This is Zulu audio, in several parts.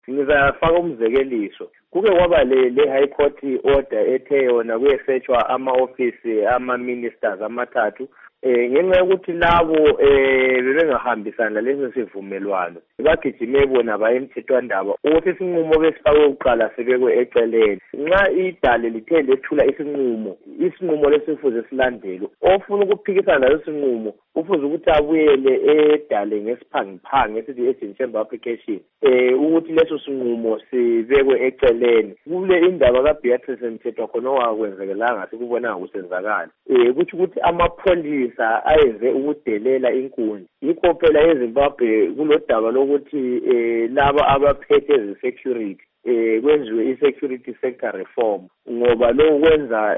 Ngizafaka umzekeliso. Kuke kwaba le High Court order ethe yona kuyesetshwa ama-office ama-ministers amathathu ngenxa yokuthi labo bebengahambisana leso sivumelwano bagijime bona baye emthethwandaba ukuthi isinqumo besifakwe uqala sibekwe eceleni. Nxa idale lithe lethula isinqumo lesifuze silandelwe, ofuna ukuphikisana leso sinqumo ufuze ukuthi abuyele edale ngesiphangiphangi esithi agent chamber application ukuthi leso sinqumo sibekwe eceleni. Kule indaba kaBeatrice Mthethwa khona owakwenzekelanga sikubona kusenzakala kuthi ukuthi amapholisa ayenze ukudelela inkundla. Yikho phela eZimbabwe kulodaba lokuthi laba abaphethe ezesecurity kwenziwe i-security sector reform ngoba lokho kwenza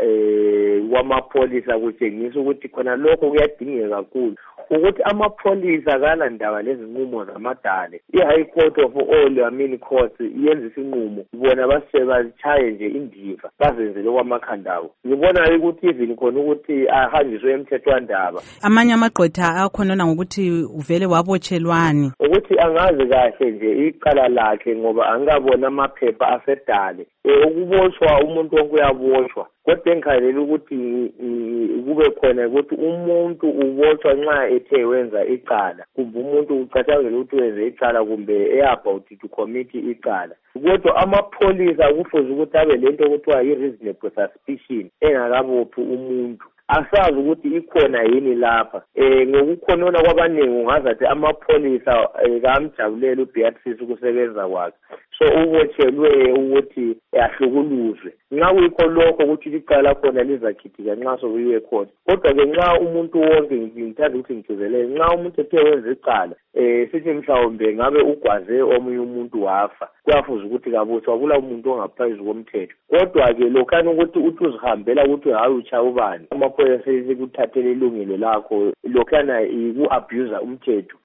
kwamapholisa kutshengisa ukuthi khona lokho kuyadingeka kakhulu ukuthi amapholisa kana ndaba lezinqumo zamadale. I-High Court of all courts yenza isinqumo bona bachaye nje indiva bazenzele kwamakhanda abo. Ngibona ukuthi even khona ukuthi ahanjiswe emthethwandaba. Amanye amagqwetha akhonona ngokuthi uvele wabotshelwani ukuthi angazi kahle nje iqala lakhe ngoba angabona amaphepha asedale. Ukubotshwa umuntu wonke uyaboshwa kodwa engikhalela ukuthi kube khona ukuthi umuntu ubotshwa nxa ethe wenza icala kumbe umuntu ucatshangelwa ukuthi wenze icala kumbe about to commit icala. Kodwa amapholisa kufuze ukuthi abe lento okuthiwa i-reasonable suspicion engakabophi umuntu. Asazi ukuthi ikhona yini lapha. Ngokukhonona kwabaningi ungazathi amapholisa kamjabulela uBeatrice ukusebenza kwakhe. So ubotshelwe ukuthi ahlukuluzwe. Nxa kuyikho lokho ukuthi icala khona lizakhithika nxa sokuyiwe khona. Kodwa ke nxa umuntu wonke ngithanda ukuthi ngigcizelele nxa umuntu ethe wenza icala sithi mhlawumbe ngabe ugwaze omunye umuntu wafa kuyafuza ukuthi kabotshwa kula umuntu ongaphezu komthetho. Kodwa ke lokhana ukuthi uzihambela ukuthi hayi ucha ubani amaphoyisa sekuthathele ilungelo lakho lokhana iku-abuse umthetho.